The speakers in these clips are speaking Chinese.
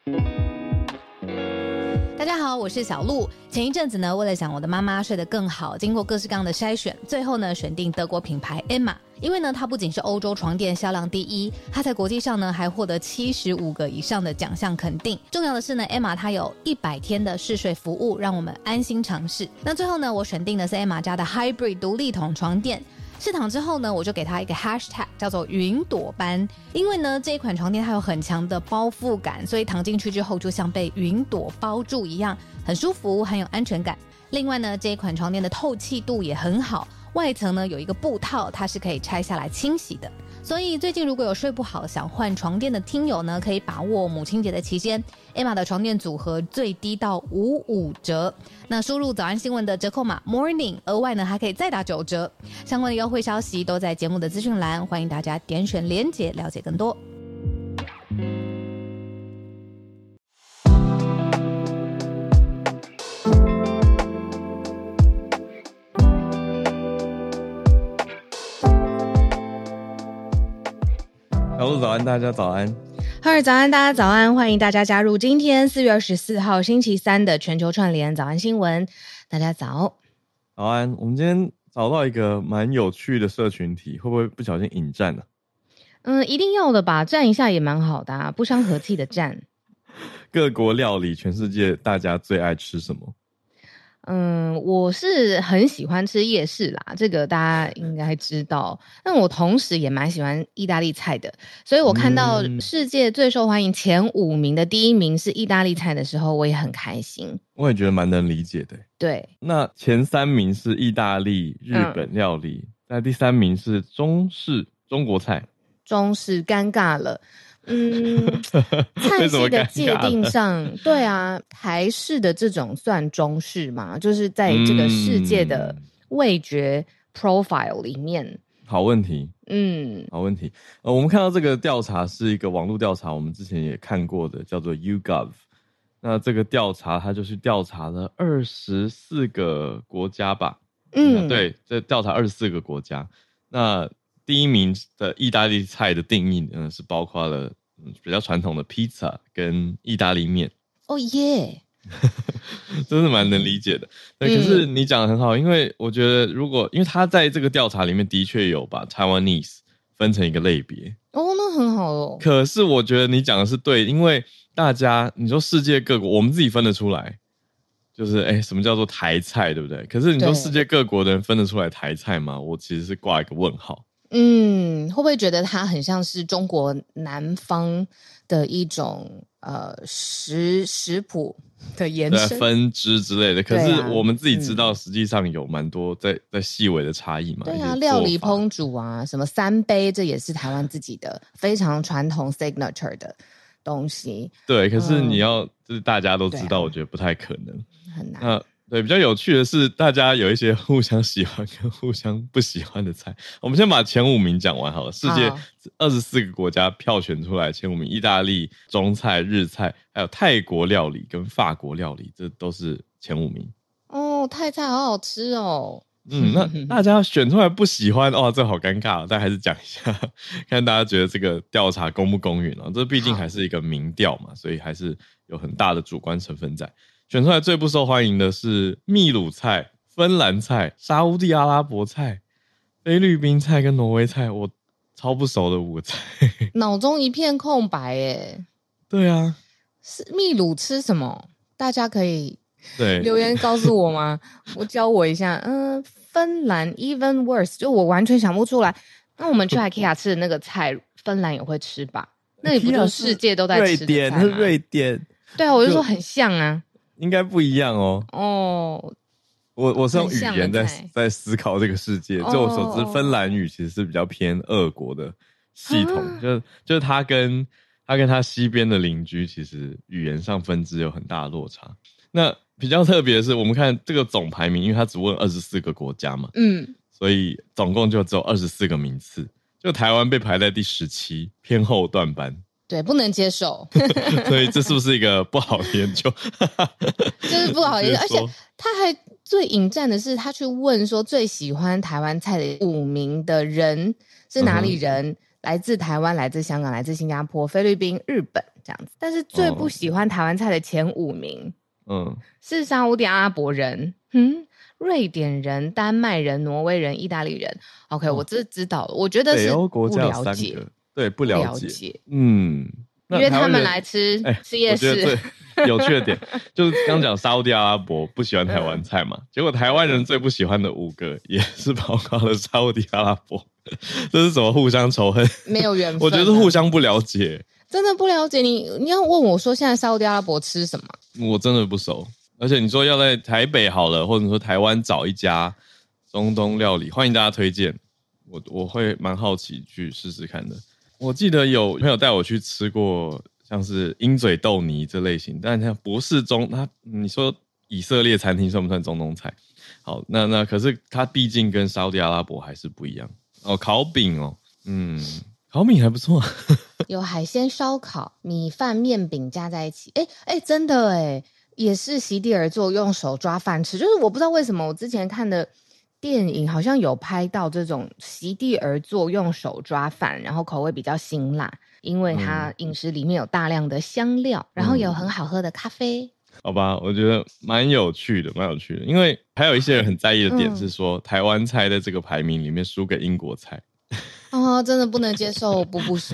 大家好，我是小鹿。前一阵子呢，为了想我的妈妈睡得更好，经过各式各样的筛选，最后呢选定德国品牌 Emma。因为呢，它不仅是欧洲床垫销量第一，它在国际上呢还获得75个以上的奖项肯定。重要的是呢 ，Emma 它有100天的试睡服务，让我们安心尝试。那最后呢，我选定的是 Emma 家的 Hybrid 独立筒床垫。试躺之后呢，我就给它一个 hashtag 叫做云朵般，因为呢这一款床垫它有很强的包覆感，所以躺进去之后就像被云朵包住一样，很舒服，很有安全感。另外呢，这一款床垫的透气度也很好，外层呢有一个布套，它是可以拆下来清洗的。所以最近如果有睡不好想换床垫的听友呢，可以把握母亲节的期间 Emma 的床垫组合最低到55折，那输入早安新闻的折扣码 morning， 额外呢还可以再打9折。相关的优惠消息都在节目的资讯栏，欢迎大家点选连结了解更多。 小鹿早安，大家早安。 哈尔早安，大家早安，欢迎大家加入今天4月24号星期三的全球串联早安新闻。大家早。 早安，我们今天找到一个蛮有趣的社群题，会不会不小心引战呢？ 一定要的吧，站一下也蛮好的啊，不伤和气的站。 各国料理，全世界大家最爱吃什么？ 我是很喜欢吃夜市啦，这个大家应该知道。但我同时也蛮喜欢意大利菜的，所以我看到世界最受欢迎前5名的第1名是意大利菜的时候，我也很开心。 我也觉得蛮能理解的。 对， 那前3名是意大利、日本料理，那第3名是中式中国菜。 中式尴尬了。菜系的界定上，对啊，台式的这种算中式吗？就是在这个世界的味觉 profile 里面。 好问题，好问题。我们看到这个调查是一个网络调查，我们之前也看过的，叫做 YouGov。那这个调查它就是调查了24个国家吧？对，这调查24个国家。那第1名的意大利菜的定义呢，是包括了比较传统的披萨跟意大利面。 哦耶， 真是蛮能理解的。对，可是你讲得很好，因为我觉得因为他在这个调查里面的确有把 Taiwanese 分成一个类别。 哦，那很好哦。 可是我觉得你讲的是对，因为大家你说世界各国，我们自己分得出来，就是什么叫做台菜，对不对？可是你说世界各国的人分得出来台菜吗？我其实是挂一个问号。 会不会觉得它很像是中国南方的一种食谱的延伸分支之类的？可是我们自己知道，实际上有蛮多在细微的差异嘛。 对啊，料理烹煮啊，什么3杯，这也是台湾自己的非常传统 signature 的东西。 对，可是你要就是大家都知道，我觉得不太可能， 很难。 对，比较有趣的是，大家有一些互相喜欢跟互相不喜欢的菜。我们先把前5名讲完好了。世界24个国家票选出来前5名，意大利、中菜、日菜，还有泰国料理跟法国料理，这都是前5名。 哦，泰菜好好吃哦。 那大家选出来不喜欢这好尴尬，但还是讲一下，看大家觉得这个调查公不公允这毕竟还是一个民调嘛，所以还是有很大的主观成分在。选出来最不受欢迎的是秘鲁菜、芬兰菜、沙烏地阿拉伯菜、菲律宾菜跟挪威菜，我超不熟的5个菜， 脑中一片空白耶。 对啊， 是秘鲁吃什么？大家可以留言告诉我吗？教我一下。芬兰 even worse， 就我完全想不出来。那我们去 IKEA 吃的那个菜，芬兰也会吃吧？那里不就是世界都在吃的菜吗？ 瑞典。 对啊，我就说很像啊。 应该不一样我是用语言在思考这个世界。就我所知，芬兰语其实是比较偏俄国的系统，就是它跟它西边的邻居其实语言上分支有很大的落差。那比较特别的是，我们看这个总排名，因为它只问24个国家嘛，所以总共就只有24个名次，就台湾被排在第17，偏后段班。 对，不能接受。 所以这是不是一个不好的研究？ 就是不好研究，而且他还最引战的是，他去问说最喜欢台湾菜的5名的人是哪里人，来自台湾、来自香港、来自新加坡、菲律宾、日本这样子。但是最不喜欢台湾菜的前5名，是沙烏地阿拉伯人，瑞典人、丹麦人、挪威人、意大利人。OK，我这知道了。我觉得是北欧国家有3个，对，不了解。 约他们来吃夜市。 我觉得最有趣的点就是刚讲沙烏地阿拉伯不喜欢台湾菜嘛，结果台湾人最不喜欢的5个也是包括了沙烏地阿拉伯，这是什么互相仇恨？没有缘分。 我觉得是互相不了解， 真的不了解。你要问我说现在沙烏地阿拉伯吃什么？ 我真的不熟。而且你说要在台北好了，或者说台湾找一家中东料理，欢迎大家推荐，我会蛮好奇去试试看的。我记得有朋友带我去吃过像是鹰嘴豆泥这类型，但它不是你说以色列餐厅算不算中东菜？好，那可是它毕竟跟沙烏地阿拉伯还是不一样哦。烤饼哦，烤饼还不错， 有海鲜烧烤、米饭、面饼加在一起，真的也是席地而坐，用手抓饭吃。就是我不知道为什么，我之前看的电影好像有拍到这种席地而坐，用手抓饭，然后口味比较辛辣，因为它饮食里面有大量的香料，然后有很好喝的咖啡。 好吧，我觉得蛮有趣的。因为还有一些人很在意的点是说，台湾菜在这个排名里面输给英国菜。 真的不能接受，不行，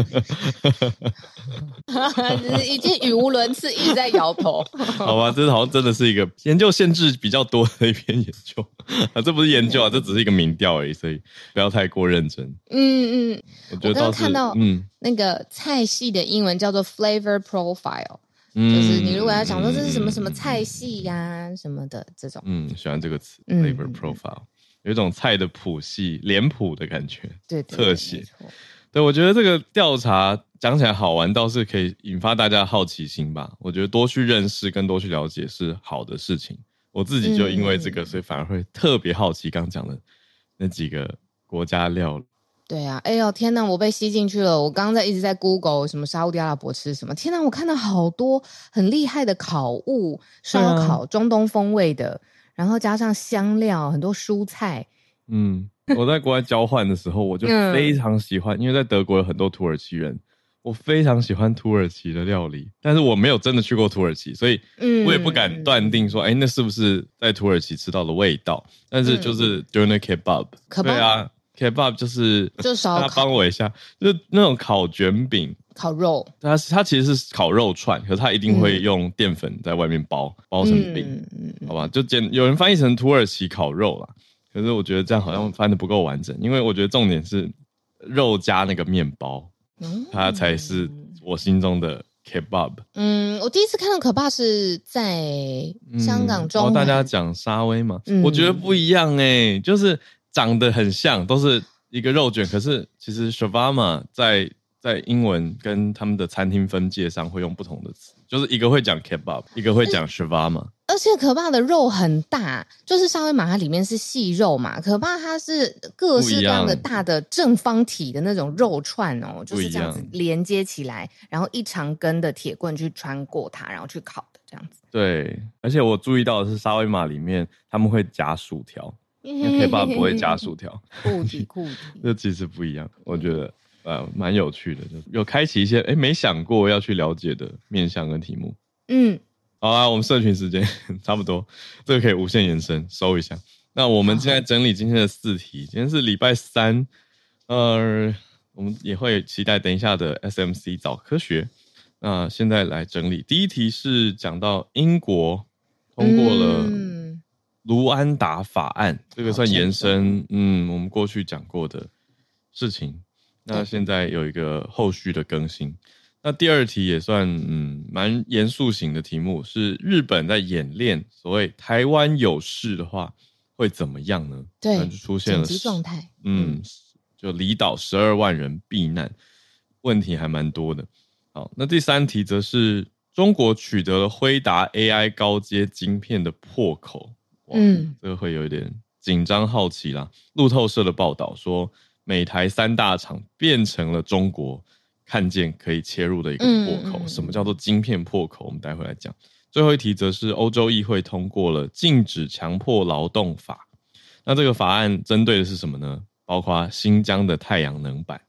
已经语无伦次，一直在摇头。 好吧，这好像真的是一个研究限制比较多的一篇研究这不是研究这只是一个民调而已，所以不要太过认真。我觉得刚刚看到那个菜系的英文叫做 flavor profile，就是你如果要想说这是什么什么菜系呀什么的这种， 喜欢这个词 flavor profile。有一种菜的谱系脸谱的感觉， 对， 特写。对，我觉得这个调查讲起来好玩，倒是可以引发大家好奇心吧。我觉得多去认识跟多去了解是好的事情。我自己就因为这个，所以反而会特别好奇刚讲的那几个国家料理。 对啊，天哪，我被吸进去了。我刚刚一直在 Google 什么沙烏地阿拉伯吃什么，天哪，我看到好多很厉害的烤物、烧烤、中东风味的。然后加上香料，很多蔬菜。 我在国外交换的时候，我就非常喜欢，因为在德国有很多土耳其人，我非常喜欢土耳其的料理。但是我没有真的去过土耳其，所以我也不敢断定说，那是不是在土耳其吃到的味道？但是就是 doner kebab，对啊 ，kebab 就是烧烤。 大家帮我一下，就是那种烤卷饼。 烤肉， 它其实是烤肉串，可是它一定会用淀粉在外面包成饼，好吧？就有人翻译成土耳其烤肉啦，可是我觉得这样好像翻得不够完整，因为我觉得重点是肉加那个面包，它才是我心中的 kebab。 我第一次看到 kebab 是在香港中大家讲沙威嘛，我觉得不一样就是长得很像，都是一个肉卷，可是其实 shawarma 在英文跟他们的餐厅分界上会用不同的词，就是一个会讲 kebab， 一个会讲 shawarma。 而且可爸的肉很大，就是沙威玛它里面是细肉嘛，可爸它是各式各样的大的正方体的那种肉串就是这样子连接起来，然后一长根的铁棍去穿过它，然后去烤的这样子。 对，而且我注意到的是沙威玛里面他们会加薯条，因为 kebab 不会加薯条。 酷体这其实不一样，我觉得蛮有趣的，就有开启一些没想过要去了解的面向跟题目。好啦，我们社群时间差不多，这个可以无限延伸，收一下。那我们现在整理今天的4题，今天是礼拜3，我们也会期待等一下的 SMC 早科学。那现在来整理，第一题是讲到英国通过了卢安达法案，这个算延伸，我们过去讲过的事情。那现在有一个后续的更新。那第二题也算蛮严肃型的题目，是日本在演练所谓台湾有事的话会怎么样呢？ 对， 就出现了紧急状态。 就离岛12万人避难，问题还蛮多的。好，那第3题则是中国取得了辉达 AI 高阶晶片的破口。这个会有一点紧张好奇啦。路透社的报道说，美台3大厂变成了中国看见可以切入的一个破口。什么叫做晶片破口？我们待会来讲。最后一题则是欧洲议会通过了禁止强迫劳动法。那这个法案针对的是什么呢？包括新疆的太阳能板。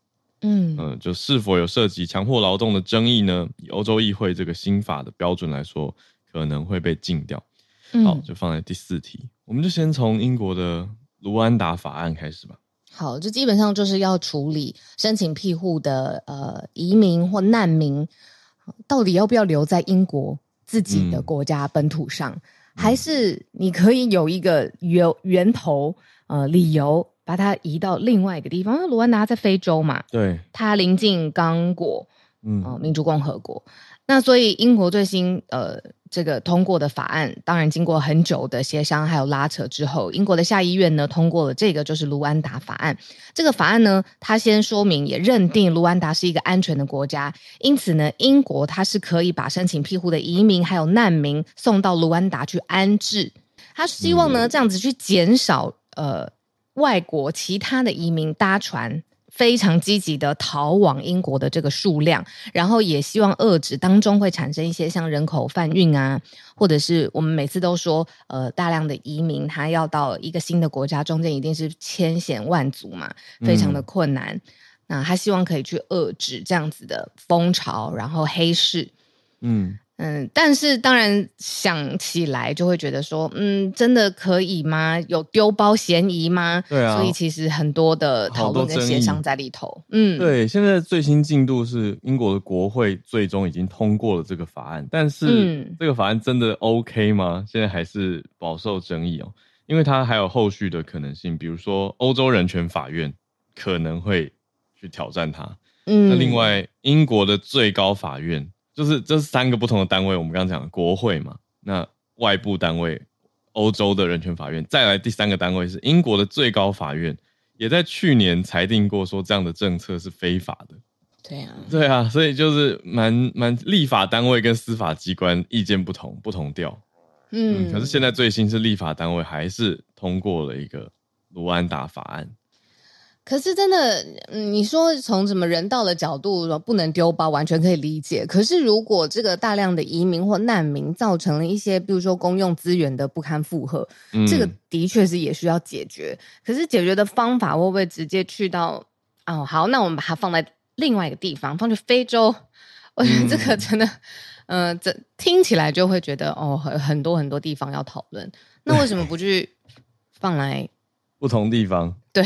就是否有涉及强迫劳动的争议呢？以欧洲议会这个新法的标准来说，可能会被禁掉。好，就放在第4题。我们就先从英国的卢安达法案开始吧。 好，这基本上就是要处理申请庇护的移民或难民，到底要不要留在英国自己的国家本土上，还是你可以有一个源头理由把它移到另外一个地方？因为卢安达在非洲嘛， 对， 它临近刚果，民主共和国。那所以英国最新这个通过的法案，当然经过很久的协商还有拉扯之后，英国的下议院呢通过了这个就是卢安达法案。这个法案呢，它先说明也认定卢安达是一个安全的国家，因此呢，英国它是可以把申请庇护的移民还有难民送到卢安达去安置。他希望呢这样子去减少外国其他的移民搭船非常积极的逃往英国的这个数量，然后也希望遏制当中会产生一些像人口贩运啊，或者是我们每次都说大量的移民他要到一个新的国家，中间一定是千险万阻嘛，非常的困难。那他希望可以去遏制这样子的风潮，然后黑市。但是当然想起来就会觉得说真的可以吗？有丢包嫌疑吗？ 对啊， 所以其实很多的讨论跟协商在里头。 对，现在最新进度是英国的国会最终已经通过了这个法案，但是这个法案真的 OK 吗？现在还是饱受争议哦，因为它还有后续的可能性，比如说欧洲人权法院可能会去挑战它。那另外英国的最高法院，就是这3个不同的单位，我们刚刚讲的国会嘛，那外部单位欧洲的人权法院，再来第3个单位是英国的最高法院，也在去年裁定过说这样的政策是非法的。对啊，所以就是蛮立法单位跟司法机关意见不同调。可是现在最新是立法单位还是通过了一个卢安达法案。 可是真的你说从什么人道的角度不能丢包，完全可以理解。可是如果这个大量的移民或难民造成了一些比如说公用资源的不堪负荷，这个的确是也需要解决。可是解决的方法会不会直接去到好，那我们把它放在另外一个地方，放去非洲？我觉得这个真的这听起来就会觉得很多地方要讨论。那为什么不去放来不同地方？ 对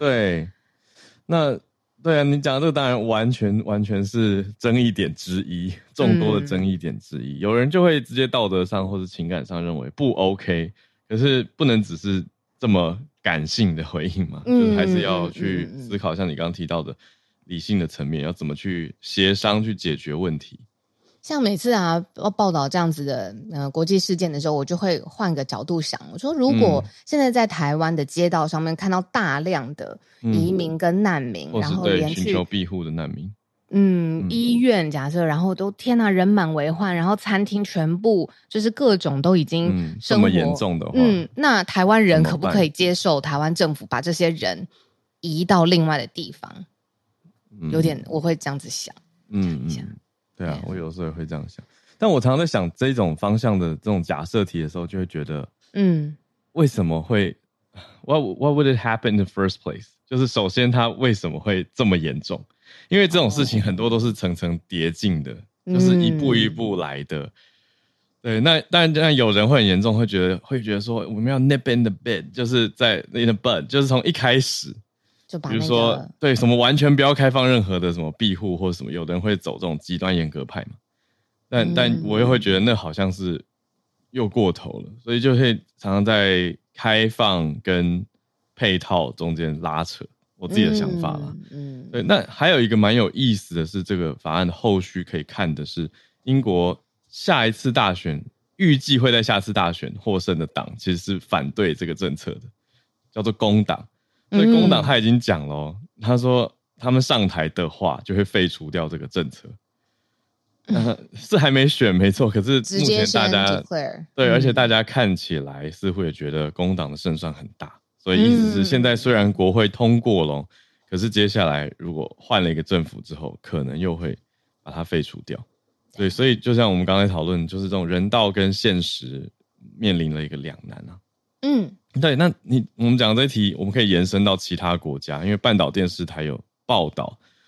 那对啊，你讲的这个当然完全是争议点之一，众多的争议点之一。有人就会直接道德上或是情感上认为不 OK， 可是不能只是这么感性的回应嘛，就是还是要去思考像你刚刚提到的理性的层面，要怎么去协商去解决问题。 像每次报道这样子的国际事件的时候，我就会换个角度想，我说如果现在在台湾的街道上面看到大量的移民跟难民，然后连去寻求庇护的难民， 医院假设，然后都天哪人满为患，然后餐厅全部就是各种都已经生活这么严重的话， 那台湾人可不可以接受台湾政府把这些人移到另外的地方？有点我会这样子想。 对啊，我有时候也会这样想，但我常常在想这种方向的这种假设题的时候，就会觉得，为什么会 what would it happen in the first place？ 就是首先它为什么会这么严重？因为这种事情很多都是层层叠进的，就是一步一步来的。对，那当然有人会很严重，会觉得说我们要 nip in the bud， 就是在 in the bud， 就是从一开始。 就把比如说对什么完全不要开放任何的什么庇护或什么，有的人会走这种极端严格派嘛，但我又会觉得那好像是又过头了，所以就会常常在开放跟配套中间拉扯，我自己的想法啦。对，那还有一个蛮有意思的是，这个法案的后续可以看的是英国下一次大选预计会在下次大选获胜的党其实是反对这个政策的，叫做工党。所以工党他已经讲了他说他们上台的话就会废除掉这个政策。是还没选没错，可是目前大家对，而且大家看起来似乎也觉得工党的胜算很大，所以意思是现在虽然国会通过了，可是接下来如果换了一个政府之后，可能又会把它废除掉。对，所以就像我们刚才讨论，就是这种人道跟现实面临了一个两难啊。对，那我们讲这一题，我们可以延伸到其他国家，因为半岛电视台有报道，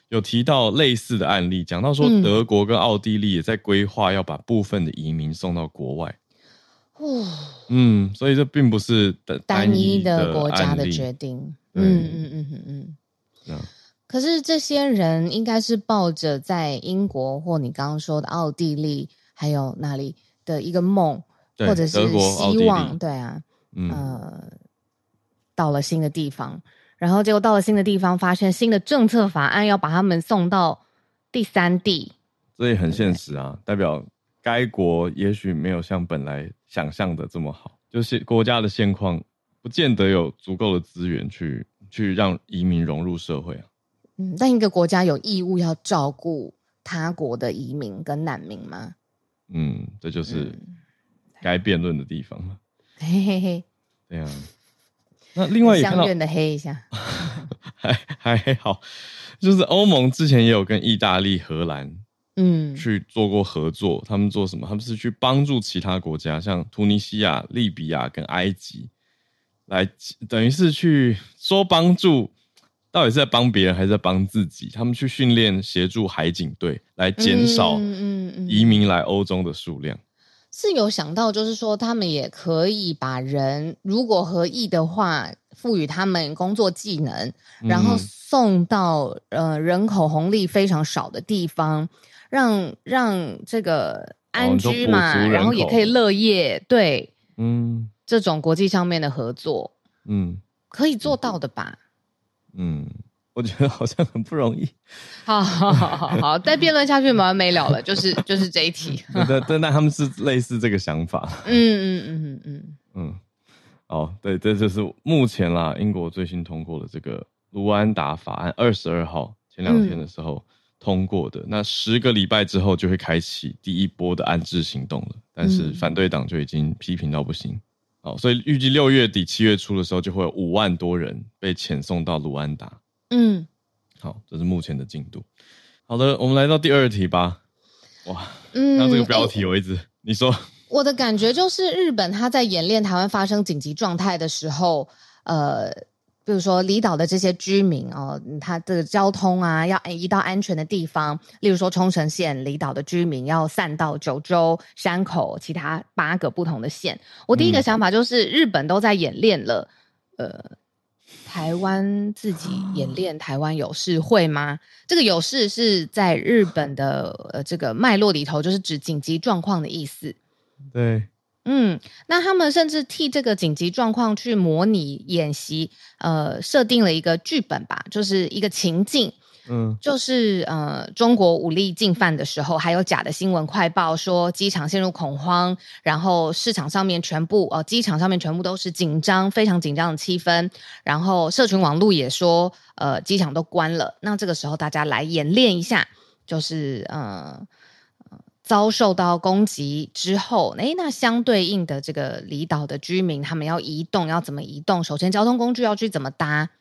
有提到类似的案例，讲到说德国跟奥地利也在规划要把部分的移民送到国外。所以这并不是单一的国家的决定。可是这些人应该是抱着在英国或你刚刚说的奥地利还有哪里的一个梦，或者是希望，对啊，到了新的地方，然后结果到了新的地方，发现新的政策法案要把他们送到第三地， 所以很现实啊，代表该国也许没有像本来想象的这么好，就是国家的现况不见得有足够的资源去让移民融入社会啊。 但一个国家有义务要照顾他国的移民跟难民吗？ 这就是该辩论的地方了。 嘿嘿嘿， 对啊。那另外也看到相愿的黑一下， 还好，就是欧盟之前也有跟意大利、荷兰去做过合作。他们做什么？他们是去帮助其他国家，像突尼西亚、利比亚跟埃及，来等于是去说帮助，到底是在帮别人还是在帮自己？他们去训练协助海警队，来减少移民来欧洲的数量。 是有想到，就是说他们也可以把人，如果合意的话，赋予他们工作技能，然后送到人口红利非常少的地方，让这个安居嘛，然后也可以乐业，对，这种国际上面的合作，可以做到的吧？ 我觉得好像很不容易。 好，再辩论下去没完没了了，就是这一题。 但他们是类似这个想法。对，这就是目前啦，英国最新通过的这个卢安达法案，22号前2天的时候通过的。那10个礼拜之后就会开启第一波的安置行动了，但是反对党就已经批评到不行。所以预计6月底7月初的时候就会有5万多人被遣送到卢安达。好，这是目前的进度。好的，我们来到第2题吧。哇，那这个标题你说。 我的感觉就是日本他在演练台湾发生紧急状态的时候，比如说离岛的这些居民他的交通啊要移到安全的地方，例如说冲绳县离岛的居民要散到九州、山口其他8个不同的县。我第一个想法就是日本都在演练了，台湾自己演练台湾有事会吗？这个有事是在日本的这个脉络里头，就是指紧急状况的意思。 对， 那他们甚至替这个紧急状况去模拟演习，设定了一个剧本吧，就是一个情境。就是中国武力进犯的时候，还有假的新闻快报说机场陷入恐慌，然后市场上面全部机场上面全部都是紧张，非常紧张的气氛，然后社群网络也说机场都关了。那这个时候大家来演练一下，就是遭受到攻击之后，那相对应的这个离岛的居民他们要移动，要怎么移动？首先交通工具要去怎么搭？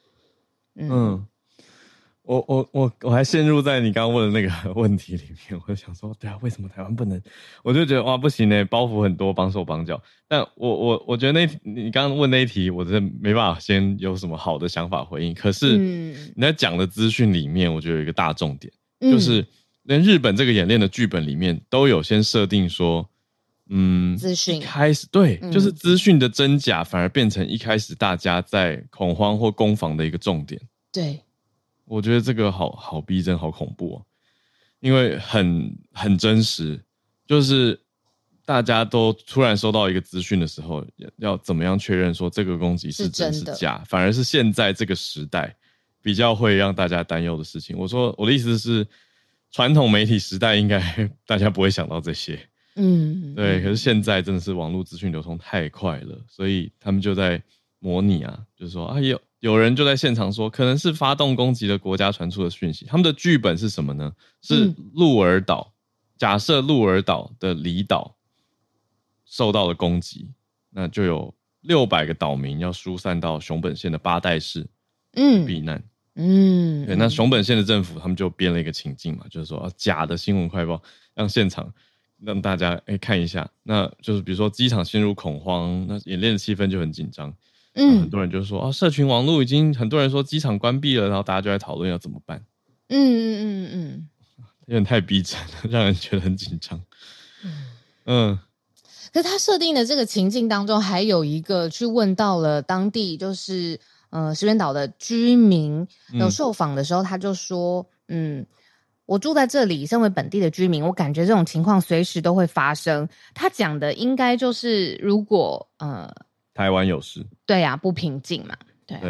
我还陷入在你刚刚问的那个问题里面，我就想说，对啊，为什么台湾不能？我就觉得哇，不行欸，包袱很多，绑手绑脚。但我觉得你刚刚问那一题，我真的没办法先有什么好的想法回应。可是你在讲的资讯里面，我觉得有一个大重点，就是连日本这个演练的剧本里面都有先设定说， 资讯开始对，就是资讯的真假反而变成一开始大家在恐慌或攻防的一个重点。 对。 我觉得这个好逼真，好恐怖因为很真实，就是大家都突然收到一个资讯的时候，要怎么样确认说这个攻击是真是假，反而是现在这个时代比较会让大家担忧的事情。我的意思是，传统媒体时代应该大家不会想到这些，对。可是现在真的是网络资讯流通太快了，所以他们就在模拟就是说有人就在现场说，可能是发动攻击的国家传出的讯息。他们的剧本是什么呢？是鹿儿岛，假设鹿儿岛的离岛受到了攻击，那就有600个岛民要疏散到熊本县的八代市避难。对，那熊本县的政府他们就编了一个情境嘛，就是说假的新闻快报让现场让大家看一下，那就是比如说机场陷入恐慌，那演练的气氛就很紧张。很多人就说社群网络已经很多人说机场关闭了，然后大家就在讨论要怎么办。 有点太逼真了，让人觉得很紧张。 可是他设定的这个情境当中，还有一个去问到了当地就是石垣岛的居民，有受访的时候，他就说，我住在这里，身为本地的居民，我感觉这种情况随时都会发生。他讲的应该就是如果台湾有事， 对啊，不平静嘛，对，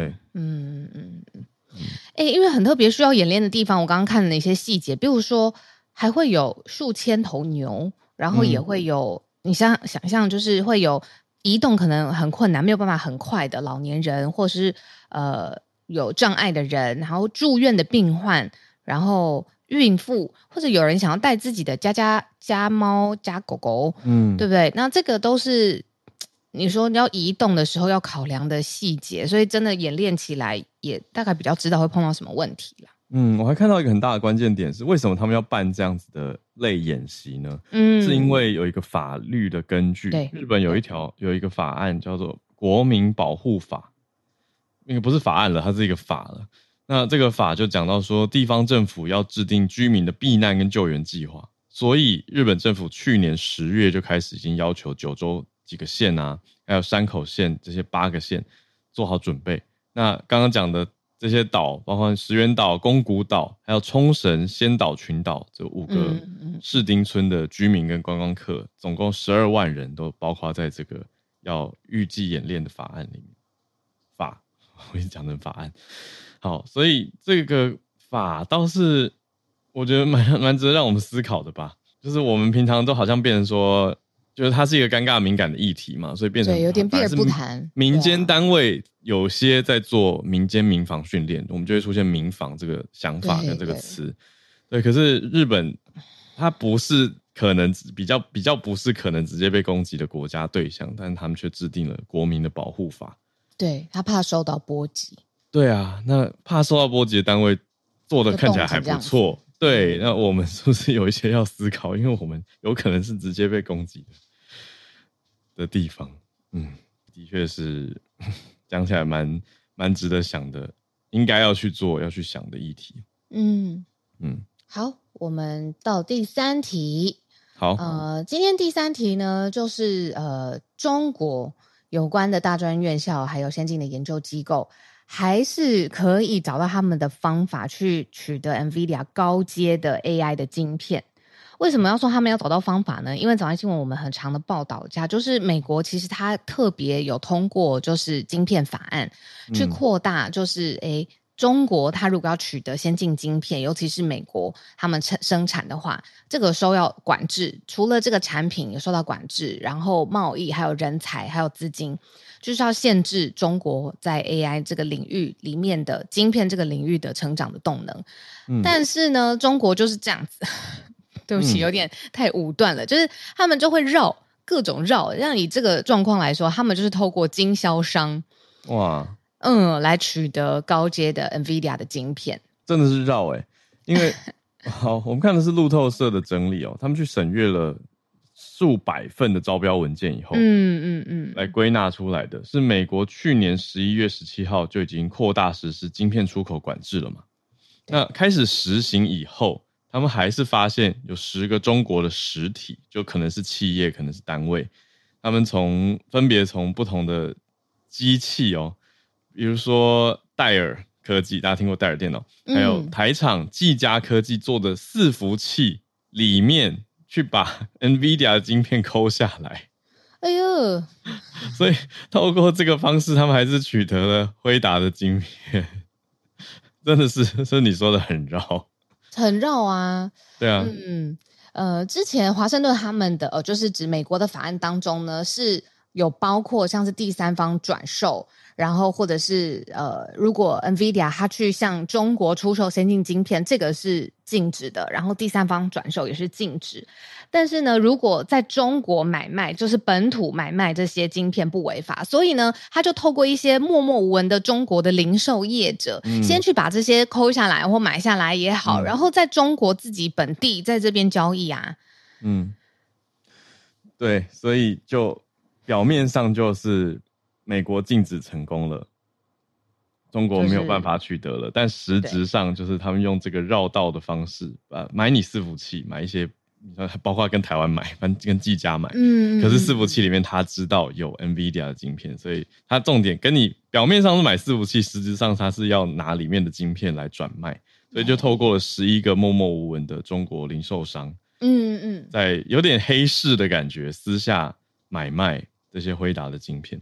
对， 因为很特别需要演练的地方，我刚刚看了一些细节，比如说还会有数千头牛，然后也会有。你想象，就是会有移动可能很困难，没有办法很快的老年人，或是有障碍的人，然后住院的病患，然后孕妇，或者有人想要带自己的家猫家狗狗，对不对？那这个都是你说你要移动的时候要考量的细节，所以真的演练起来也大概比较知道会碰到什么问题啦。 我还看到一个很大的关键点是，为什么他们要办这样子的类演习呢？是因为有一个法律的根据。对，日本有一个法案叫做《国民保护法》，那个不是法案了，它是一个法了。那这个法就讲到说，地方政府要制定居民的避难跟救援计划。所以日本政府去年10月就开始已经要求九州几个县啊，还有山口县这些8个县做好准备。那刚刚讲的这些岛，包括石垣岛、宫古岛，还有冲绳、仙岛群岛这5个市町村的居民跟观光客，总共12万人都包括在这个要预计演练的法案里面。我一直讲成法案。好，所以这个法倒是我觉得蛮值得让我们思考的吧。就是我们平常都好像变成说，就是它是一个尴尬敏感的议题嘛，所以变成对有点避而不谈。 民间单位有些在做民间民防训练，我们就会出现民防这个想法跟这个词。对，可是日本它不是可能比较不是可能直接被攻击的国家对象，但他们却制定了国民的保护法。 对，他怕受到波及。 对啊，那怕受到波及的单位做的看起来还不错。对，那我们是不是有一些要思考？因为我们有可能是直接被攻击的地方。的确是讲起来蛮值得想的，应该要去做要去想的议题。 好，我们到第3题。 好， 今天第3题呢，就是中国有关的大专院校还有先进的研究机构，还是可以找到他们的方法去取得 NVIDIA 高阶的 AI 的晶片。为什么要说他们要找到方法呢？因为早安新闻我们很长的报道一下，就是美国其实它特别有通过就是晶片法案，去扩大就是中国它如果要取得先进晶片，尤其是美国他们生产的话，这个受要管制，除了这个产品也受到管制，然后贸易还有人才还有资金，就是要限制中国在 AI 这个领域里面的晶片这个领域的成长的动能。但是呢，中国就是这样子对不起有点太武断了，就是他们就会各种绕，像以这个状况来说，他们就是透过经销商来取得高阶的 NVIDIA 的晶片。 真的是绕因为好，我们看的是路透社的整理他们去审阅了数百份的招标文件以后，来归纳出来的是美国去年11月17号就已经扩大实施晶片出口管制了嘛。那开始实行以后，他们还是发现有10个中国的实体，就可能是企业可能是单位，他们分别从不同的机器比如说戴尔科技，大家听过戴尔电脑，还有台厂技嘉科技做的伺服器里面去把 NVIDIA 的晶片抠下来。 哎呦， 所以透过这个方式他们还是取得了辉达的晶片。真的是你说的很绕啊。 对啊。 之前华盛顿他们的就是指美国的法案当中呢，是有包括像是第三方转售，然后或者是如果 NVIDIA 它去向中国出售先进晶片，这个是禁止的，然后第三方转售也是禁止。但是呢，如果在中国买卖，就是本土买卖这些晶片不违法，所以呢，他就透过一些默默无闻的中国的零售业者，先去把这些抠下来或买下来也好，然后在中国自己本地在这边交易啊。 对，所以就表面上就是美国禁止成功了， 中国没有办法取得了，但实质上就是他们用这个绕道的方式，买你伺服器，买一些，包括跟台湾买，跟技嘉买，可是伺服器里面他知道有 NVIDIA 的晶片，所以他重点跟你表面上是买伺服器，实质上他是要拿里面的晶片来转卖，所以就透过了11个默默无闻的中国零售商，在有点黑市的感觉，私下买卖这些辉达的晶片。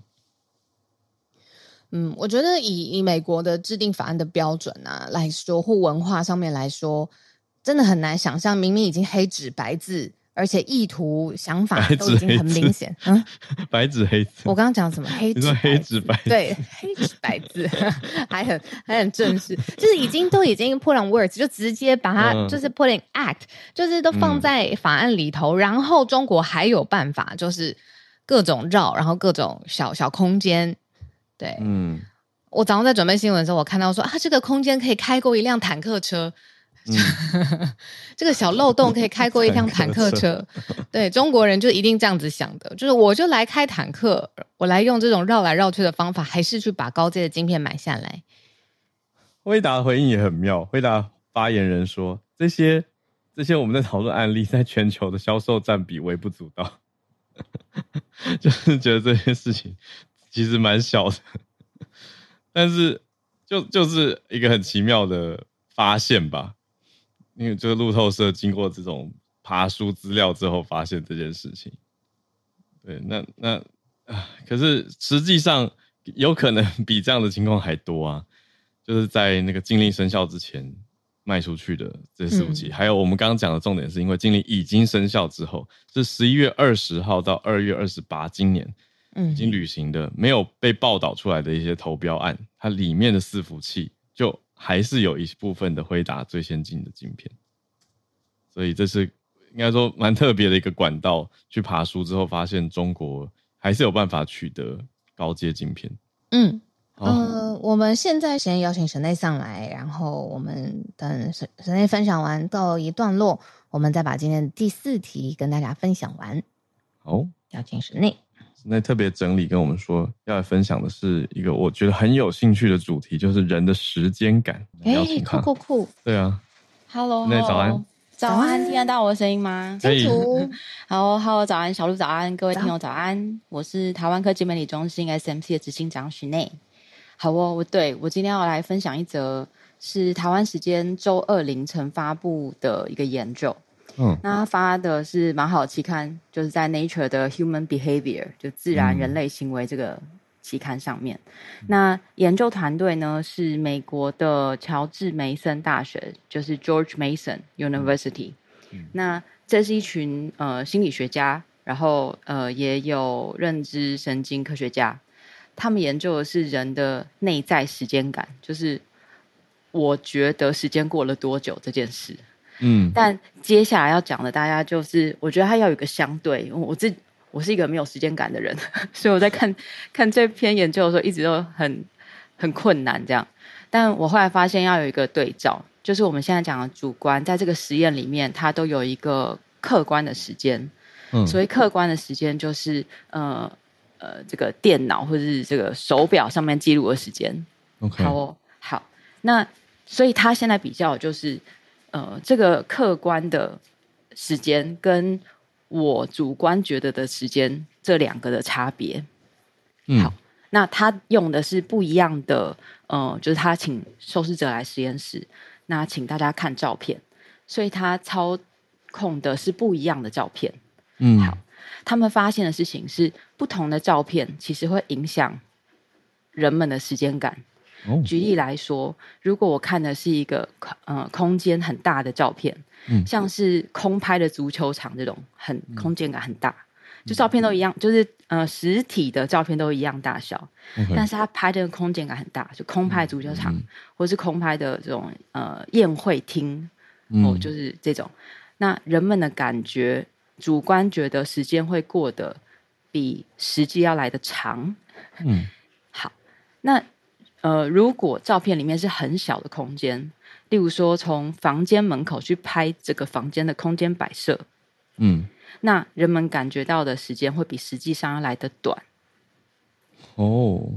我觉得以美国的制定法案的标准啊来说，或文化上面来说，真的很难想象，明明已经黑纸白字，而且意图想法都已经很明显。 白纸黑字。 我刚刚讲什么？黑纸白字。对，黑纸白字，还很正式，就是已经 put on words， 就直接把它就是 put in act， 就是都放在法案里头，然后中国还有办法，就是各种绕，然后各种小空间。对，我早上在准备新闻的时候，我看到说这个空间可以开过一辆坦克车，这个小漏洞可以开过一辆坦克车。对，中国人就一定这样子想的，就是我就来开坦克，我来用这种绕来绕去的方法，还是去把高阶的晶片买下来。 辉达的回应也很妙，辉达发言人说，这些我们在讨论案例在全球的销售占比微不足道，就是觉得这件事情其实蛮小的，但是就是一个很奇妙的发现吧。因为就是路透社经过这种爬书资料之后发现这件事情。对，可是实际上有可能比这样的情况还多啊。就是在那个禁令生效之前卖出去的这些伺服器，还有我们刚刚讲的重点是因为禁令已经生效之后，是11月20号到2月28今年已经履行的，没有被报道出来的一些投标案，它里面的伺服器就还是有一部分的辉达最先进的晶片，所以这是应该说蛮特别的一个管道，去爬书之后发现中国还是有办法取得高阶晶片。 我们现在先邀请沈内上来，然后我们等沈内分享完到一段落，我们再把今天的第4题跟大家分享完。 好， 邀请沈内。 沈内特别整理跟我们说，要来分享的是一个我觉得很有兴趣的主题，就是人的时间感。 酷。 对啊 ，Hello， 沈内早安。 早安，听得到我的声音吗？ 清楚。 好，早安，小鹿早安，各位听友早安，我是台湾科技媒体中心 SMC 的执行长许内。好我今天要来分享一则是台湾时间周2凌晨发布的一个研究。那他发的是蛮好的期刊，就是在 Nature 的 Human Behavior， 就自然人类行为这个期刊上面。那研究团队呢是美国的乔治梅森大学，就是 George Mason University。那这是一群心理学家，然后也有认知神经科学家。他们研究的是人的内在时间感，就是我觉得时间过了多久这件事。但接下来要讲的，大家就是我觉得它要有一个相对。我是一个没有时间感的人，所以我在看这篇研究的时候，一直都很困难这样。但我后来发现要有一个对照，就是我们现在讲的主观，在这个实验里面，它都有一个客观的时间。所以客观的时间就是这个电脑或者是这个手表上面记录的时间。 Okay. 好，那所以他现在比较就是这个客观的时间跟我主观觉得的时间这两个的差别。好，那他用的是不一样的就是他请受试者来实验室，那请大家看照片，所以他操控的是不一样的照片。好。他们发现的事情是，不同的照片其实会影响人们的时间感。举例来说，如果我看的是一个空间很大的照片，像是空拍的足球场这种，空间感很大，就照片都一样，就是实体的照片都一样大小，但是他拍的空间感很大，就空拍足球场，或是空拍的这种宴会厅，就是这种。那人们的感觉。主观觉得时间会过得比实际要来得长。好，那如果照片里面是很小的空间，例如说从房间门口去拍这个房间的空间摆设，那人们感觉到的时间会比实际上要来得短。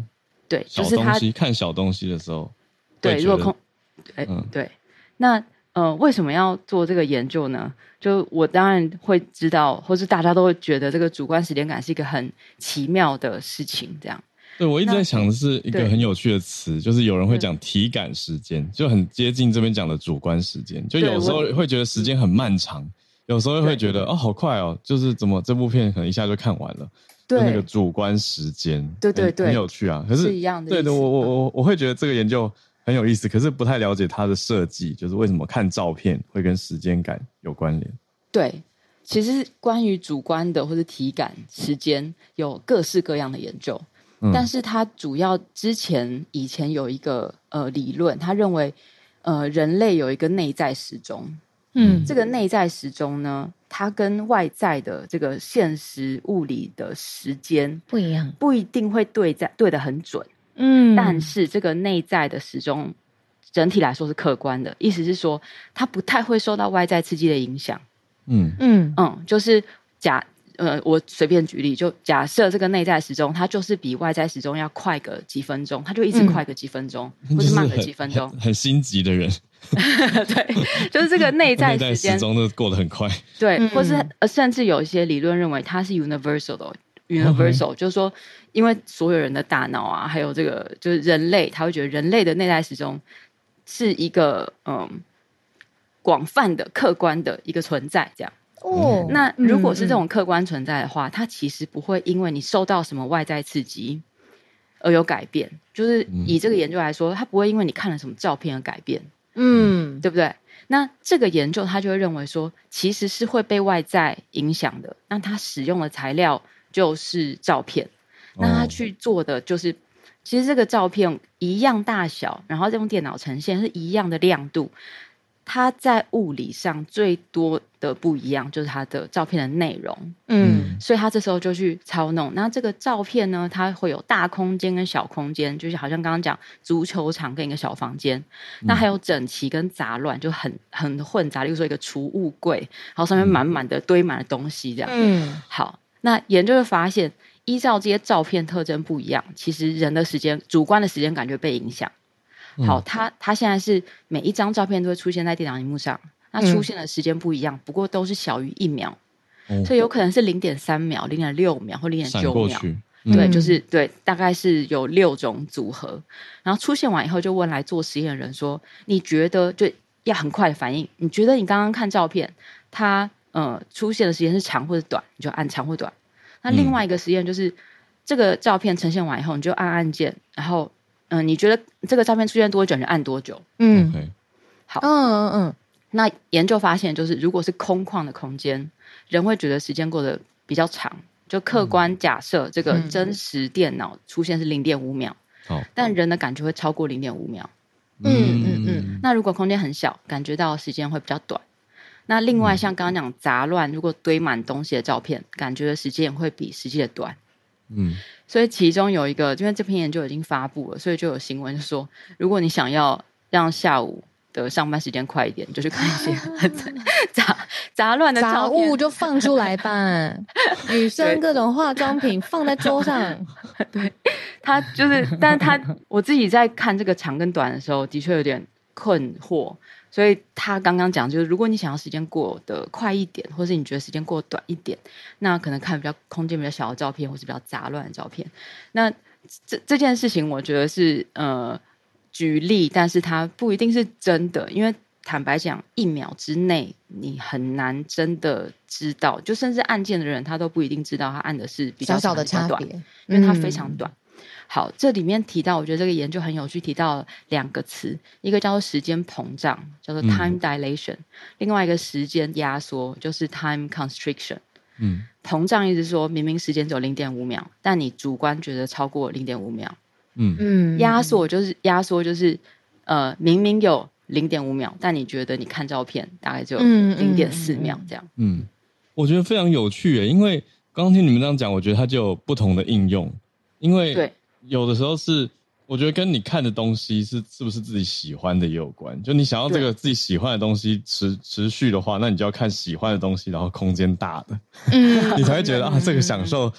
对，就是他看小东西的时候， 对，如果对，那为什么要做这个研究呢？就我当然会知道，或是大家都会觉得这个主观时间感是一个很奇妙的事情，这样。 对，我一直在想的是一个很有趣的词，就是有人会讲体感时间，就很接近这边讲的主观时间。就有时候会觉得时间很漫长，有时候会觉得好快哦，就是怎么这部片可能一下就看完了。对，那个主观时间， 对对对， 很有趣啊。可是一样的， 对的，我会觉得这个研究很有意思，可是不太了解它的设计，就是为什么看照片会跟时间感有关联。 对，其实关于主观的或是体感时间有各式各样的研究，但是它主要以前有一个理论，他认为人类有一个内在时钟，这个内在时钟呢，它跟外在的这个现实物理的时间不一样， 不一定会对得很准。但是这个内在的时钟整体来说是客观的，意思是说它不太会受到外在刺激的影响。就是我随便举例，就假设这个内在时钟它就是比外在时钟要快个几分钟，它就一直快个几分钟，或是慢个几分钟， 很心急的人。 对，就是这个内在时间时钟都过得很快。 对，或是甚至有一些理论认为它是 universal 的。universal 就是说，因为所有人的大脑啊，还有这个就是人类，他会觉得人类的内在时钟是一个广泛的、客观的一个存在，这样。那如果是这种客观存在的话，它其实不会因为你受到什么外在刺激而有改变。就是以这个研究来说，它不会因为你看了什么照片而改变。对不对？那这个研究他就会认为说，其实是会被外在影响的。那他使用的材料就是照片，那他去做的就是，其实这个照片一样大小，然后用电脑呈现是一样的亮度，它在物理上最多的不一样就是它的照片的内容。所以他这时候就去操弄。那这个照片呢，它会有大空间跟小空间，就是好像刚刚讲足球场跟一个小房间，那还有整齐跟杂乱，就很混杂。例如说一个储物柜，然后上面满满的堆满了东西这样。好，那研究就发现，依照这些照片特征不一样，其实人的时间主观的时间感觉被影响。好，它现在是每一张照片都会出现在电脑荧幕上，那出现的时间不一样，不过都是小于1秒，所以有可能是0.3秒、0.6秒或0.9秒。对，就是对，大概是有6种组合。然后出现完以后，就问来做实验的人说：“你觉得就要很快的反应？你觉得你刚刚看照片，它出现的时间是长或者短？你就按长或短。那另外一个实验就是，这个照片呈现完以后，你就按键，然后。”你觉得这个照片出现多久你就按多久。好。那研究发现，就是如果是空旷的空间，人会觉得时间过得比较长。就客观假设这个真实电脑出现是0.5秒，但人的感觉会超过0.5秒。那如果空间很小，感觉到时间会比较短。那另外像刚刚讲杂乱，如果堆满东西的照片，感觉的时间会比实际的短。所以其中有一个，因为这篇研究已经发布了，所以就有新闻说，如果你想要让下午的上班时间快一点，你就去看一些杂乱的照片， 杂物就放出来吧。女生各种化妆品放在桌上。 对，他就是，但是我自己在看这个长跟短的时候，的确有点困惑。所以他刚刚讲，就是如果你想要时间过得快一点，或是你觉得时间过得短一点，那可能看比较空间比较小的照片，或是比较杂乱的照片。那这件事情，我觉得是举例，但是它不一定是真的，因为坦白讲，1秒之内你很难真的知道，就甚至按键的人他都不一定知道他按的是比较小的差别， 因为它非常短。好，这里面提到，我觉得这个研究很有趣，提到2个词，一个叫做时间膨胀，叫做 time dilation，另外一个时间压缩，就是 time constriction。膨胀意思是说，明明时间只有0.5秒，但你主观觉得超过0.5秒。压缩就是明明有0.5秒，但你觉得你看照片大概只有0.4秒这样。 我觉得非常有趣耶，因为刚刚听你们这样讲，我觉得它就有不同的应用，因为对。有的时候是，我觉得跟你看的东西是不是自己喜欢的也有关。就你想要这个自己喜欢的东西持续的话，那你就要看喜欢的东西，然后空间大的，你才会觉得这个享受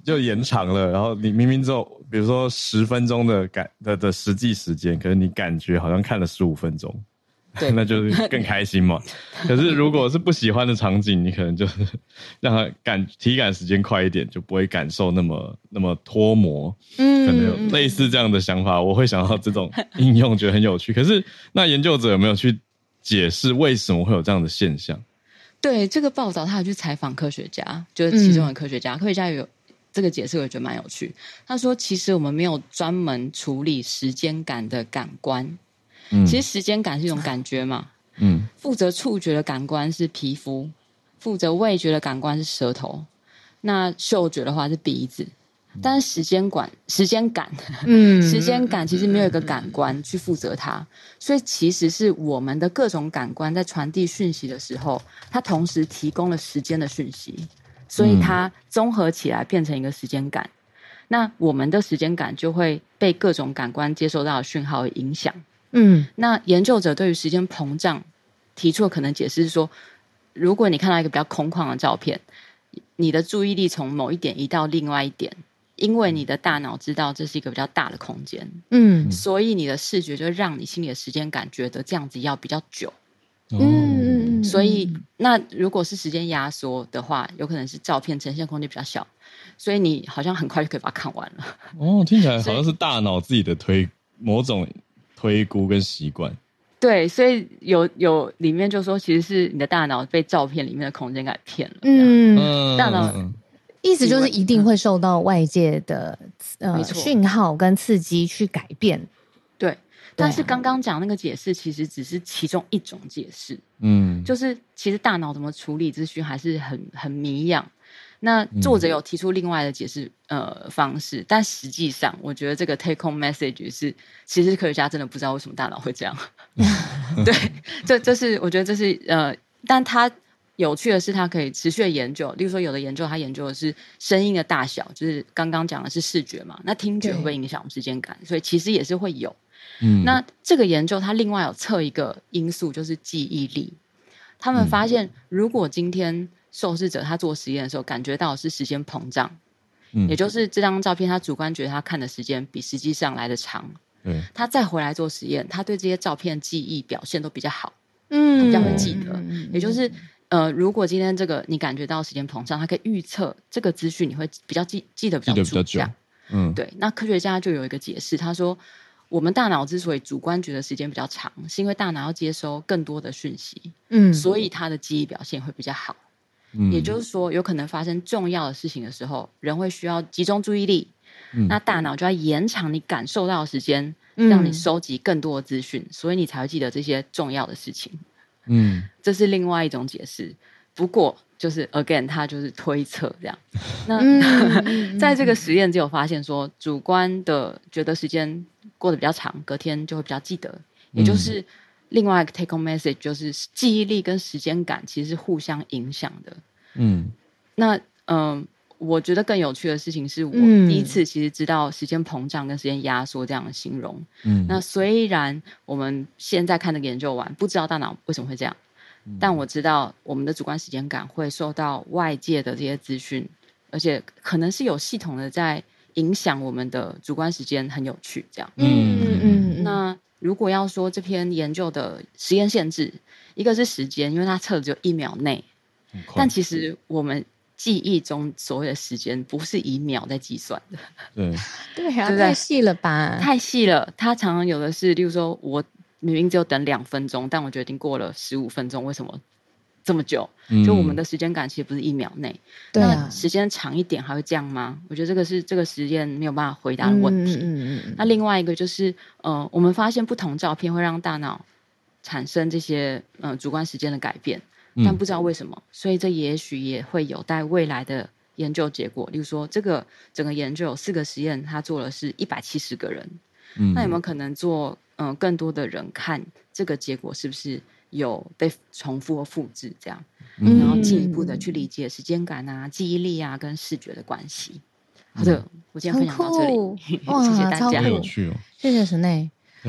就延长了，然后你明明只有比如说10分钟的实际时间，可是你感觉好像看了15分钟，对，那就是更开心嘛。可是如果是不喜欢的场景，你可能就是让它体感时间快一点，就不会感受那么脱模。可能有类似这样的想法，我会想到这种应用，觉得很有趣。可是那研究者有没有去解释为什么会有这样的现象？ 对，这个报道他有去采访科学家，就是其中的科学家，科学家有这个解释，我觉得蛮有趣。他说，其实我们没有专门处理时间感的感官。其实时间感是一种感觉嘛，负责触觉的感官是皮肤，负责味觉的感官是舌头，那嗅觉的话是鼻子。但是时间感时间感其实没有一个感官去负责它，所以其实是我们的各种感官在传递讯息的时候，它同时提供了时间的讯息，所以它综合起来变成一个时间感。那我们的时间感就会被各种感官接收到的讯号影响。那研究者对于时间膨胀提出的可能解释是说，如果你看到一个比较空旷的照片，你的注意力从某一点移到另外一点，因为你的大脑知道这是一个比较大的空间，所以你的视觉就让你心里的时间感觉得这样子要比较久。所以那如果是时间压缩的话，有可能是照片呈现空间比较小，所以你好像很快就可以把它看完了。 听起来好像是大脑自己的某种推估跟习惯。 对，所以有里面就说，其实是你的大脑被照片里面的空间给骗了。大脑意思就是一定会受到外界的讯号跟刺激去改变。 对，但是刚刚讲那个解释其实只是其中一种解释。就是其实大脑怎么处理资讯还是很迷样。那作者有提出另外的解释方式，但实际上我觉得这个 take home message 是，其实科学家真的不知道为什么大脑会这样。对，这是我觉得这是但他有趣的是他可以持续的研究，例如说有的研究他研究的是声音的大小，就是刚刚讲的是视觉嘛，那听觉会不会影响时间感，所以其实也是会有。那这个研究他另外有测一个因素，就是记忆力。他们发现如果今天受试者他做实验的时候感觉到的是时间膨胀，也就是这张照片他主观觉得他看的时间比实际上来的长，他再回来做实验，他对这些照片记忆表现都比较好，他比较会记得。也就是如果今天这个你感觉到时间膨胀，他可以预测这个资讯你会比较记得比较久。对，那科学家就有一个解释，他说我们大脑之所以主观觉得时间比较长，是因为大脑要接收更多的讯息，所以他的记忆表现会比较好。也就是说有可能发生重要的事情的时候，人会需要集中注意力，那大脑就要延长你感受到的时间，让你收集更多的资讯，所以你才会记得这些重要的事情。这是另外一种解释。不过就是 again 它就是推测这样。那在这个实验只有发现说，主观的觉得时间过得比较长，隔天就会比较记得，也就是另外一个 take home message 就是记忆力跟时间感其实是互相影响的。那我觉得更有趣的事情是，我第一次其实知道时间膨胀跟时间压缩这样的形容。那虽然我们现在看的研究完不知道大脑为什么会这样，但我知道我们的主观时间感会受到外界的这些资讯，而且可能是有系统的在影响我们的主观时间，很有趣这样。那如果要说这篇研究的实验限制，一个是时间，因为它测只有1秒内，但其实我们记忆中所谓的时间不是以秒在计算的。 对啊，太细了吧？ 太细了。它常常有的是，例如说我明明只有等2分钟，但我决定过了15分钟，为什么这么久？就我们的时间感其实不是1秒内。那时间长一点还会这样吗？我觉得这个实验没有办法回答的问题。那另外一个就是我们发现不同照片会让大脑产生这些主观时间的改变，但不知道为什么，所以这也许也会有待未来的研究结果。例如说这个整个研究有4个实验，他做的是170个人，那有没有可能做更多的人看这个结果是不是有被重复或复制这样，然后进一步的去理解时间感啊、记忆力啊跟视觉的关系。好的，我今天分享到这里。谢谢大家。 很有趣哦， 谢谢Snae。 对啊，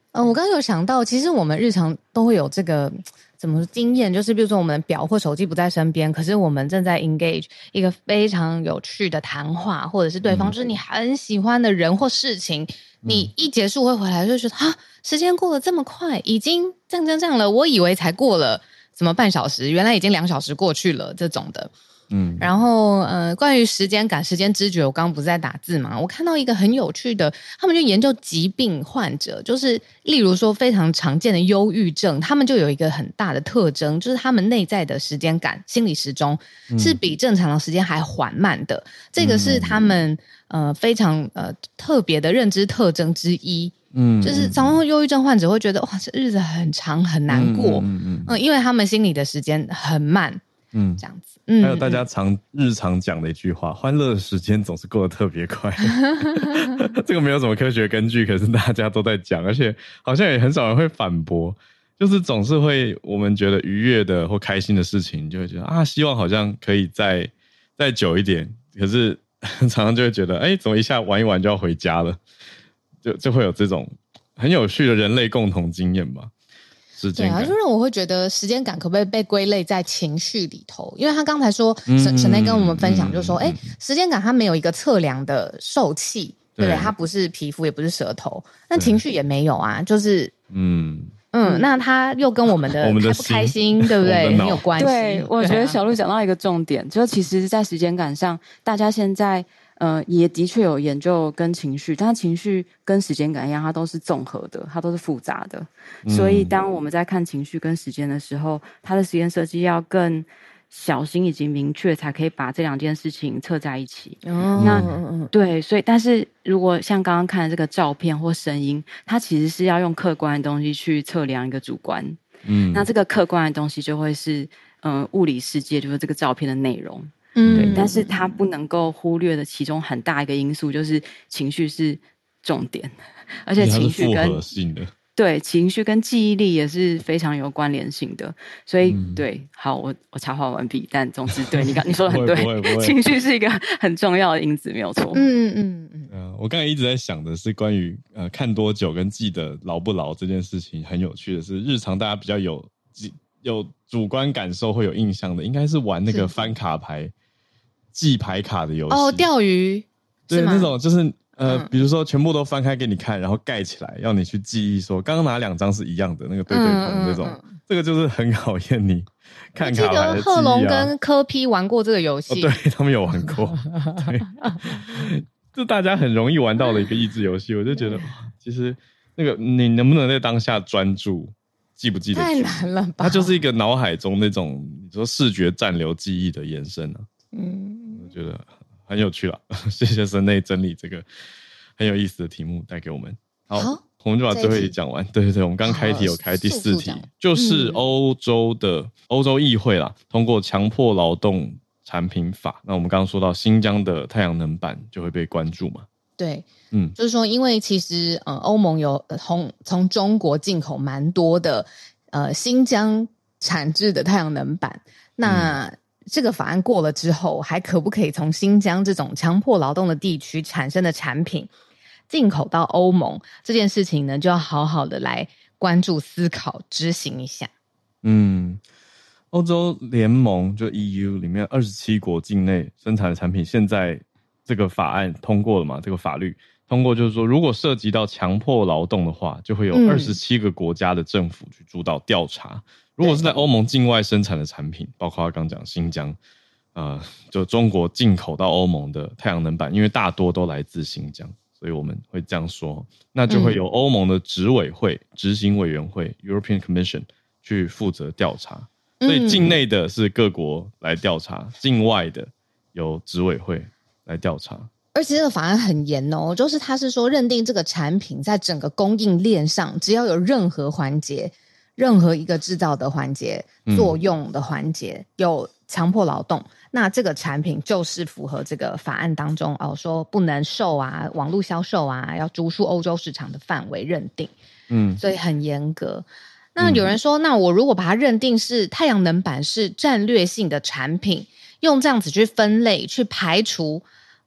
我刚刚有想到，其实我们日常都会有这个怎么经验，就是比如说我们表或手机不在身边，可是我们正在 engage 一个非常有趣的谈话，或者是对方就是你很喜欢的人或事情，你一结束会回来就觉得时间过得这么快，已经这样了，我以为才过了怎么半小时，原来已经2小时过去了这种的。然后关于时间感、时间知觉，我刚刚不是在打字嘛？我看到一个很有趣的，他们就研究疾病患者，就是例如说非常常见的忧郁症，他们就有一个很大的特征，就是他们内在的时间感、心理时钟是比正常的时间还缓慢的。这个是他们非常特别的认知特征之一。就是常常忧郁症患者会觉得哇，这日子很长很难过，因为他们心里的时间很慢。这样子。 还有大家日常讲的一句话，欢乐的时间总是过得特别快。这个没有什么科学根据，可是大家都在讲，而且好像也很少人会反驳，就是总是会我们觉得愉悦的或开心的事情，就会觉得希望好像可以再久一点，可是常常就会觉得怎么一下玩一玩就要回家了，就会有这种很有趣的人类共同经验吧。 对啊，就是我会觉得时间感可不可以被归类在情绪里头？因为他刚才说沈内跟我们分享，就是说，时间感它没有一个测量的受器，对不对？它不是皮肤，也不是舌头，那情绪也没有啊，就是那它又跟我们的开不开心，对不对？很有关系。 对，我觉得小鹿讲到一个重点，就其实，在时间感上，大家现在也的确有研究跟情绪，但情绪跟时间感一样，它都是综合的，它都是复杂的。所以当我们在看情绪跟时间的时候，它的实验设计要更小心以及明确，才可以把这2件事情测在一起。对，所以但是如果像刚刚看的这个照片或声音，它其实是要用客观的东西去测量一个主观。那这个客观的东西就会是物理世界，就是这个照片的内容。对，但是它不能够忽略的其中很大一个因素就是情绪是重点，而且情绪跟复合性的， 对，情绪跟记忆力也是非常有关联性的。所以对，好，我插话完毕。但总之，对你说的很对， 不会情绪是一个很重要的因子，没有错。 我刚才一直在想的是关于看多久跟记得牢不牢这件事情，很有趣的是，日常大家比较有主观感受会有印象的，应该是玩那个翻卡牌。记牌卡的游戏钓鱼， 对，那种就是比如说全部都翻开给你看，然后盖起来，要你去记忆说刚刚哪2张是一样的，那个对碰这种，这个就是很考验你看卡牌的记忆啊。 我记得贺龙跟柯 P 玩过这个游戏， 对，他们有玩过，对，就大家很容易玩到的一个益智游戏，我就觉得其实那个你能不能在当下专注，记不记得住， 太难了吧？ 它就是一个脑海中那种你说视觉暂留记忆的延伸啊。我觉得很有趣了，谢谢森内整理这个很有意思的题目带给我们。好，我们就把最后一题讲完。对，我们刚开题有开第4题，就是欧洲议会啦，通过强迫劳动产品法。那我们刚刚说到新疆的太阳能板就会被关注嘛？ 对，就是说，因为其实欧盟有从中国进口蛮多的新疆产制的太阳能板，那这个法案过了之后，还可不可以从新疆这种强迫劳动的地区产生的产品进口到欧盟？这件事情呢，就要好好的来关注、思考、执行一下。 欧洲联盟就 EU 里面27国境内生产的产品，现在这个法案通过了嘛？这个法律通过就是说，如果涉及到强迫劳动的话，就会有27个国家的政府去主导调查。如果是在欧盟境外生产的产品，包括刚讲新疆，就中国进口到欧盟的太阳能板，因为大多都来自新疆，所以我们会这样说，那就会由欧盟的执委会、执行委员会 European Commission 去负责调查。所以境内的是各国来调查，境外的由执委会来调查。 而且这个法案很严哦，就是它是说认定这个产品在整个供应链上，只要有任何环节、任何一个制造的环节、作用的环节有强迫劳动，那这个产品就是符合这个法案当中说不能售啊、网络销售啊，要逐出欧洲市场的范围认定。所以很严格。那有人说，那我如果把它认定是太阳能板是战略性的产品，用这样子去分类、去排除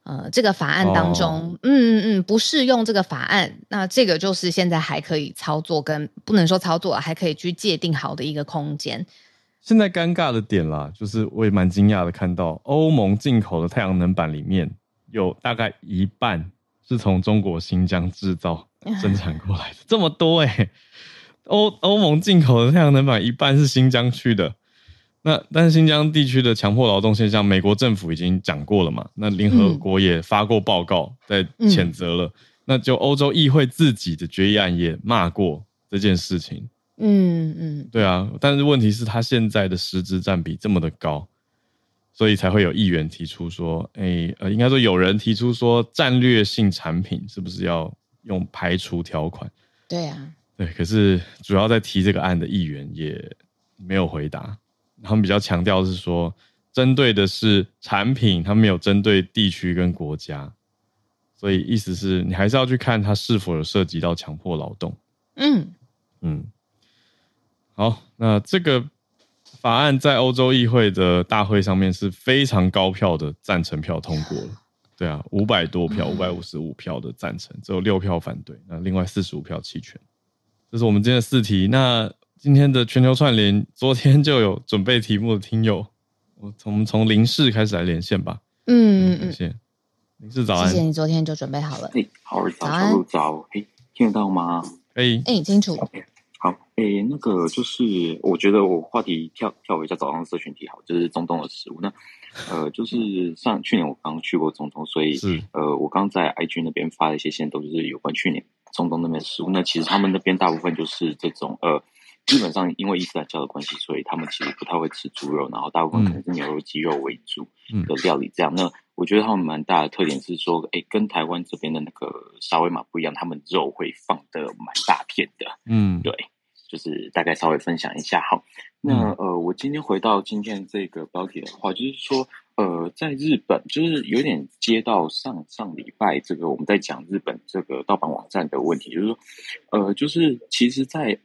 这个法案当中，不适用这个法案，那这个就是现在还可以操作，跟不能说操作，还可以去界定好的一个空间。 现在尴尬的点啦，就是我也蛮惊讶的看到欧盟进口的太阳能板里面有大概一半是从中国新疆制造生产过来的，这么多欸。欧盟进口的太阳能板一半是新疆去的。但是新疆地区的强迫劳动现象，美国政府已经讲过了嘛，那联合国也发过报告在谴责了，那就欧洲议会自己的决议案也骂过这件事情。对啊，但是问题是他现在的实质占比这么的高，所以才会有议员提出说，应该说有人提出说战略性产品是不是要用排除条款？ 对啊， 对，可是主要在提这个案的议员也没有回答。他们比较强调的是说，针对的是产品，他们没有针对地区跟国家，所以意思是你还是要去看它是否有涉及到强迫劳动。好，那这个法案在欧洲议会的大会上面是非常高票的赞成票通过了。对啊，500多票，555票的赞成，只有6票反对，那另外45票弃权。这是我们今天的4题。那今天的全球串联，昨天就有准备题目的听友，我从林氏开始来连线吧。连线，林氏早安。 谢谢你昨天就准备好了。 好，早安，早，听得到吗？ 可以， 清楚。 好，那个就是我觉得我话题跳一下早上社群题好，就是中东的食物。那就是去年我刚去过中东，所以我刚在 IG 那边发了一些线，都是有关去年中东那边的食物。那其实他们那边大部分就是这种基本上因为伊斯兰教的关系，所以他们其实不太会吃猪肉，然后大部分可能是牛肉、鸡肉为主的料理这样。那我觉得他们蛮大的特点是说，跟台湾这边的那个沙威玛不一样，他们肉会放的蛮大片的。对，就是大概稍微分享一下。好，那我今天回到今天这个标题的话，就是说在日本，就是有点接到上礼拜这个我们在讲日本这个盗版网站的问题，就是说就是其实在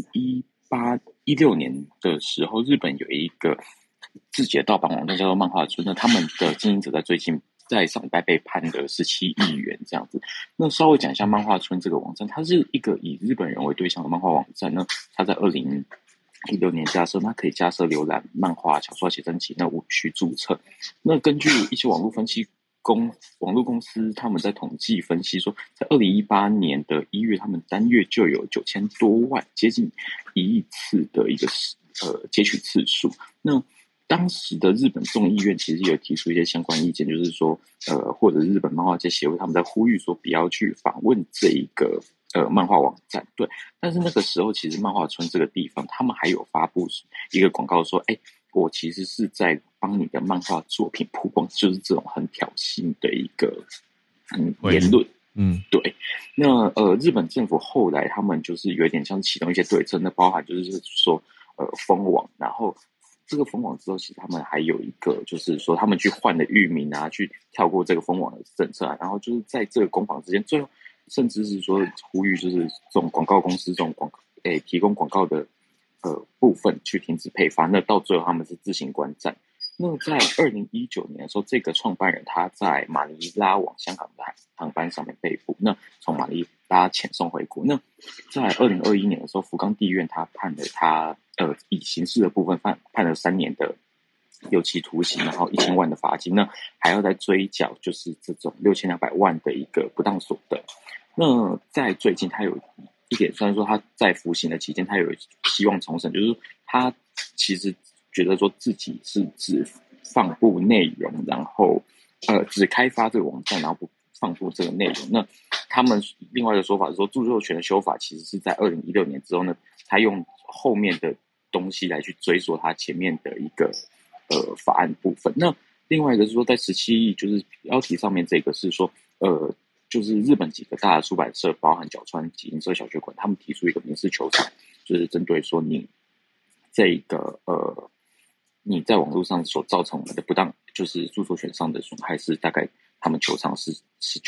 2016年的时候，日本有一个自己的盗版网站叫做漫画村，那他们的经营者在最近在上礼拜被判了17亿元这样子。那稍微讲一下漫画村这个网站，它是一个以日本人为对象的漫画网站。那它在2016年架设，它可以架设浏览漫画、小说、写真集，那无需注册。那根据一些网络公司他们在统计分析说，在2018年的1月，他们单月就有9000多万，接近1亿次的一个截取次数。那当时的日本众议院其实有提出一些相关意见，就是说或者日本漫画界协会他们在呼吁说不要去访问这一个漫画网站。对，但是那个时候其实漫画村这个地方他们还有发布一个广告说，我其实是在帮你的漫画作品曝光，就是这种很挑衅的一个言论。对。那日本政府后来他们就是有点像启动一些对策，那包含就是说封网，然后这个封网之后，其实他们还有一个就是说他们去换了域名啊，去跳过这个封网的政策啊，然后就是在这个攻防之间，最后甚至是说呼吁就是这种广告公司这种提供广告的部分去停止配发，那到最后他们是自行关站。那在2019年的时候，这个创办人他在马尼拉往香港的航班上面被捕，那从马尼拉遣送回国。那在2021年的时候，福冈地院他判了他以刑事的部分判了3年的有期徒刑，然后1000万的罚金，那还要再追缴就是这种6200万的一个不当所得。那在最近他有一点，虽然说他在服刑的期间他有希望重审，就是他其实觉得说自己是只放布内容，然后只开发这个网站，然后不放布这个内容。那他们另外一个说法是说，著作权的修法其实是在2016年之后呢，他用后面的东西来去追溯他前面的一个法案部分。那另外一个是说，在17亿就是标题上面这个是说就是日本几个大的出版社，包含角川集英社、小学馆，他们提出一个民事求偿，就是针对说你这个你在网络上所造成的不当，就是著作权上的损害是大概他们求偿是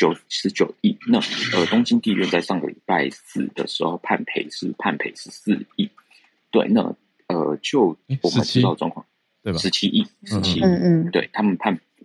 19亿。那东京地院在上个礼拜4的时候判赔14亿。对，那就我们知道状况，对吧？17亿，对，他们判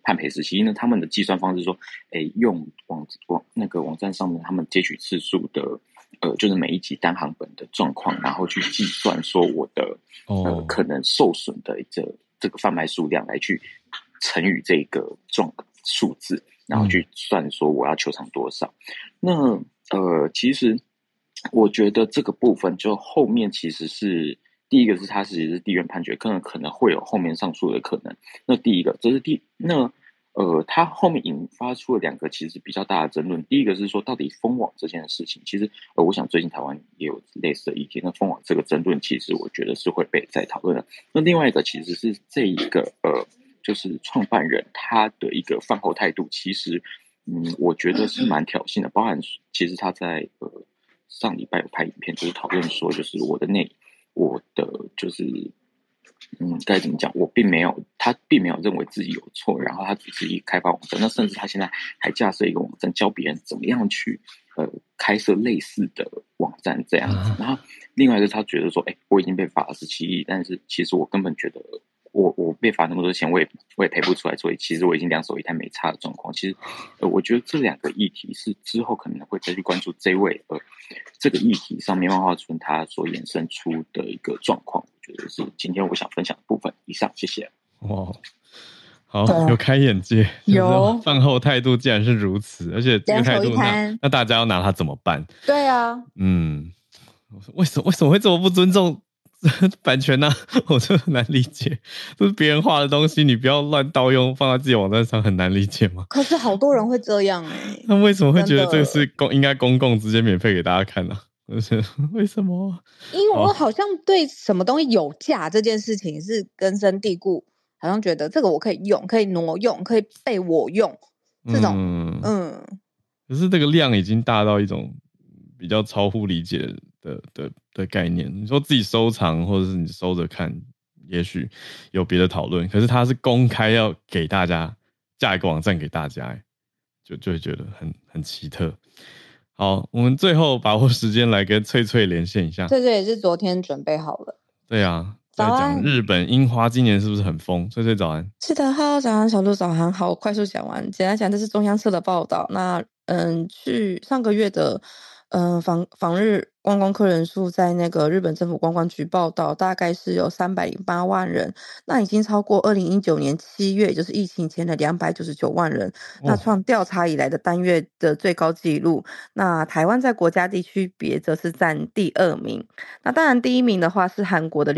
汉培时期呢，他们的计算方式说，用那个网站上面他们截取次数的就是每一集单行本的状况，然后去计算说我的可能受损的这个贩卖数量来去乘以这个数字，然后去算说我要求偿多少。那其实我觉得这个部分就后面其实是第一个是它其实是地院判决，可能会有后面上诉的可能。那第一个这是它后面引发出了2个其实比较大的争论。第一个是说到底封网这件事情，其实我想最近台湾也有类似的意见。那封网这个争论其实我觉得是会被再讨论的。那另外一个其实是这一个就是创办人他的一个饭后态度，其实我觉得是蛮挑衅的。包含其实他在上礼拜有拍影片，就是讨论说就是我的就是该怎么讲？他并没有认为自己有错，然后他只是一个开发网站，那甚至他现在还架设一个网站，教别人怎么样去开设类似的网站这样子。然后另外一个他觉得说，我已经被罚了17亿，但是其实我根本觉得我被罚那么多钱，我也赔不出来，所以其实我已经2手一摊没差的状况。其实我觉得这2个议题是之后可能会再去关注这位这个议题上面漫画村他所衍生出的一个状况，我觉得是今天我想分享的部分。以上，谢谢。 哇，好，有开眼界，有饭后态度竟然是如此，而且这个态度那大家要拿他怎么办？ 对啊， 为什么会这么不尊重版权呢？我真的很难理解，这是别人画的东西，你不要乱盗用，放在自己网站上，很难理解吗？ 可是好多人会这样那为什么会觉得这个是应该公共直接免费给大家看呢？为什么？ 因为我好像对什么东西有价这件事情是根深蒂固，好像觉得这个我可以用，可以挪用，可以被我用，这种可是这个量已经大到一种比较超乎理解的概念。你说自己收藏或者是你收着看，也许有别的讨论，可是它是公开要给大家架一个网站给大家，就会觉得很奇特。好，我们最后把握时间来跟翠翠连线一下。 翠翠也是昨天准备好了。 对啊，在讲日本樱花今年是不是很疯？翠翠早安。 是的，哈，早安，小鹿早安。好，快速讲完。简单讲，这是中央社的报道。那去上个月的访日观光客人数，在那个日本政府观光局报道，大概是有308万人，那已经超过2019年7月，也就是疫情前的299万人，那创调查以来的单月的最高纪录。那台湾在国家地区别则是占第2名，那当然第1名的话是韩国的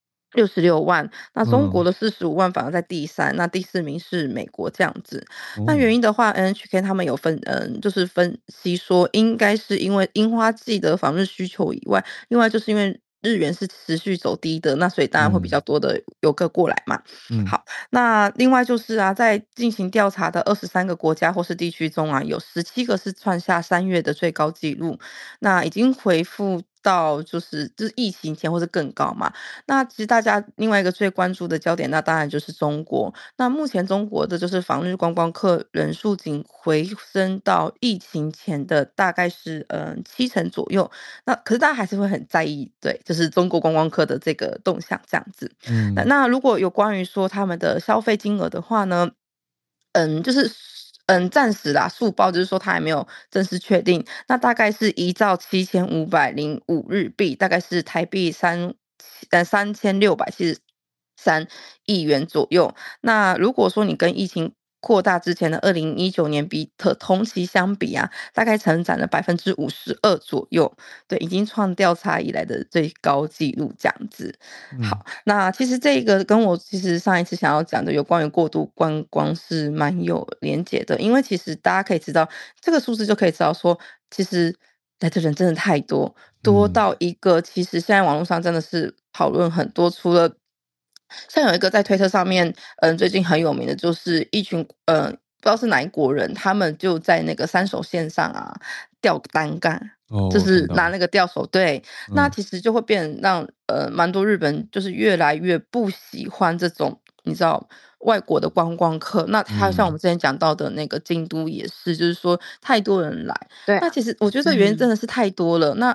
66万，那中国的45万反而在第3，那第4名是美国这样子。那原因的话 NHK 他们有就是分析说，应该是因为樱花季的访日需求以外，另外就是因为日元是持续走低的，那所以当然会比较多的游客过来嘛。好，那另外就是在进行调查的23个国家或是地区中有17个是创下3月的最高纪录，那已经回复到就是疫情前或是更高嘛。那其实大家另外一个最关注的焦点，那当然就是中国。那目前中国的就是访日观光客人数仅回升到疫情前的大概是70%左右。那可是大家还是会很在意，对，就是中国观光客的这个动向这样子。那如果有关于说他们的消费金额的话呢，就是暂时啦，速报就是说它还没有正式确定，那大概是1兆7505日币，大概是台币3673亿元左右。那如果说你跟疫情扩大之前的2019年同期相比大概成长了52%左右，对，已经创调查以来的最高纪录这样子。好，那其实这个跟我其实上一次想要讲的有关于过度观光是蛮有连结的，因为其实大家可以知道这个数字就可以知道说，其实来的人真的太多到一个其实现在网络上真的是讨论很多，除了像有一个在推特上面最近很有名的就是一群不知道是哪一国人，他们就在那个3手线上吊单杠，就是拿那个吊手，对，那其实就会变让蛮多日本就是越来越不喜欢这种你知道外国的观光客。那还有像我们之前讲到的那个京都也是，就是说太多人来，对，那其实我觉得这原因真的是太多了。那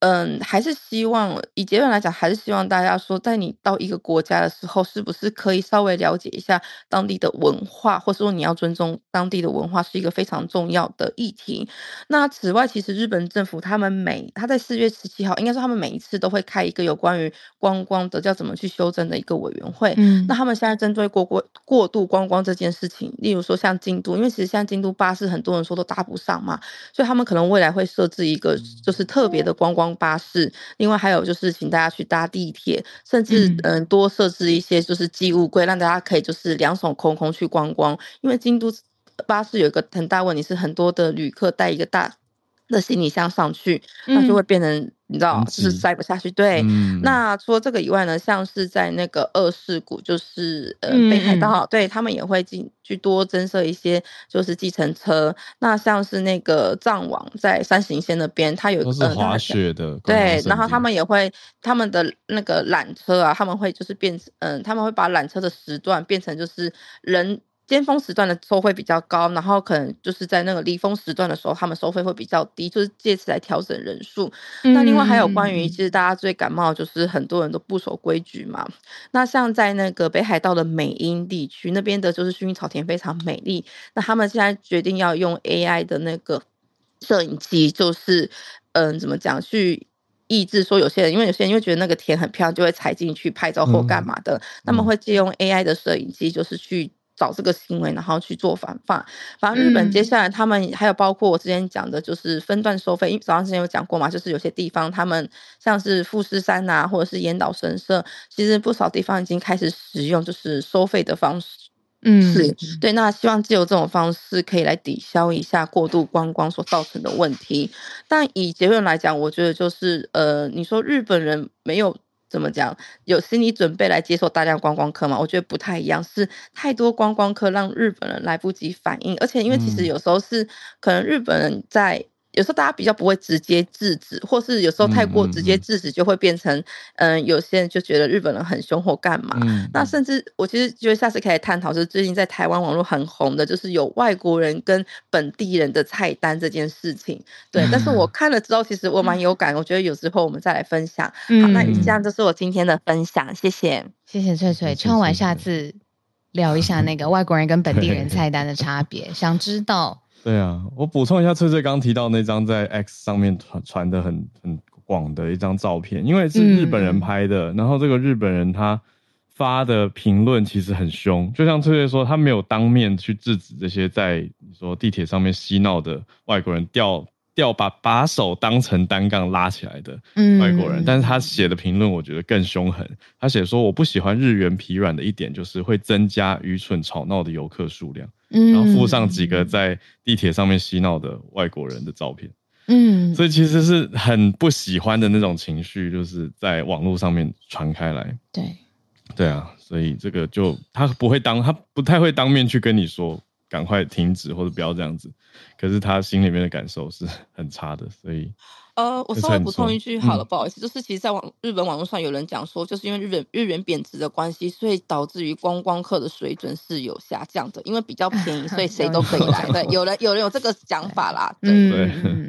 还是希望以结论来讲，还是希望大家说，在你到一个国家的时候，是不是可以稍微了解一下当地的文化，或者说你要尊重当地的文化，是一个非常重要的议题。那此外，其实日本政府他在4月17号，应该说他们每一次都会开一个有关于观光的叫怎么去修正的一个委员会。那他们现在针对过度观光这件事情，例如说像京都，因为其实现在京都巴士很多人说都搭不上嘛，所以他们可能未来会设置一个就是特别的观光巴士，另外还有就是请大家去搭地铁，甚至多设置一些就是寄物柜，让大家可以就是两手空空去观光。因为京都巴士有一个很大问题是，很多的旅客带一个大的行李箱上去，那就会变成你知道就是塞不下去。对，那除了这个以外呢，像是在那个二世谷，就是北海道，对，他们也会去多增设一些就是计程车。那像是那个藏王在山形县那边，它有都是滑雪的， 对，然后他们也会他们的那个缆车啊，他们会就是他们会把缆车的时段变成就是尖峰时段的收费比较高，然后可能就是在那个离峰时段的时候，他们收费会比较低，就是借此来调整人数。那另外还有关于，其实大家最感冒就是很多人都不守规矩嘛。那像在那个北海道的美瑛地区那边的，就是薰衣草田非常美丽。那他们现在决定要用 AI 的那个摄影机，就是怎么讲去抑制说有些人因为觉得那个田很漂亮，就会踩进去拍照或干嘛的。他们会借用 AI 的摄影机，就是去找这个行为，然后去做反正日本接下来他们还有包括我之前讲的就是分段收费，因为早上之前有讲过嘛，就是有些地方他们像是富士山啊或者是岩岛神社，其实不少地方已经开始使用就是收费的方式。对，那希望藉由这种方式可以来抵消一下过度观光所造成的问题。但以结论来讲，我觉得就是你说日本人没有怎么讲有心理准备来接受大量观光客嘛？我觉得不太一样，是太多观光客让日本人来不及反应，而且因为其实有时候是可能日本人有时候大家比较不会直接制止，或是有时候太过直接制止就会变成有些人就觉得日本人很凶或干嘛。那甚至我其实觉得下次可以探讨，就是最近在台湾网络很红的，就是有外国人跟本地人的菜单这件事情。对，但是我看了之后其实我蛮有感，我觉得有时候我们再来分享。好，那以上就是我今天的分享，谢谢翠翠，敲完下次聊一下那个外国人跟本地人菜单的差别，想知道。 对啊，我补充一下，翠翠刚提到那张在 X 上面传的很广的一张照片，因为是日本人拍的，然后这个日本人他发的评论其实很凶，就像翠翠说，他没有当面去制止这些在你说地铁上面嬉闹的外国人把手当成单杠拉起来的外国人，但是他写的评论我觉得更凶狠。他写说，我不喜欢日元疲软的一点就是会增加愚蠢吵闹的游客数量，然后附上几个在地铁上面嬉闹的外国人的照片。所以其实是很不喜欢的那种情绪，就是在网络上面传开来。对啊，所以这个就他不太会当面去跟你说赶快停止或者不要这样子，可是他心里面的感受是很差的，所以我稍微补充一句好了，不好意思，就是其实在日本网络上有人讲说，就是因为日元贬值的关系，所以导致于观光客的水准是有下降的，因为比较便宜，所以谁都可以来。对，有人有这个讲法啦。对，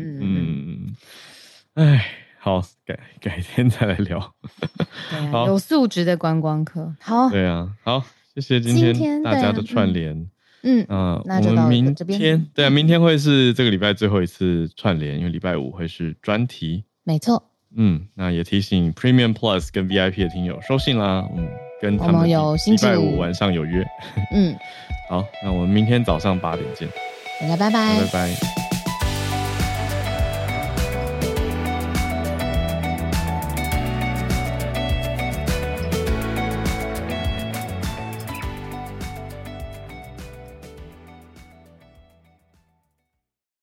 好，改天再来聊。 好，有素质的观光客。好， 对啊，好，谢谢今天大家的串联。 那就到这边。 对啊，明天会是这个礼拜最后一次串联，因为礼拜五会是专题。 没错。 那也提醒 Premium Plus 跟 VIP 的听友收信啦，跟他们礼拜五晚上有约。好，那我们明天早上8点见。 大家拜拜。 拜拜。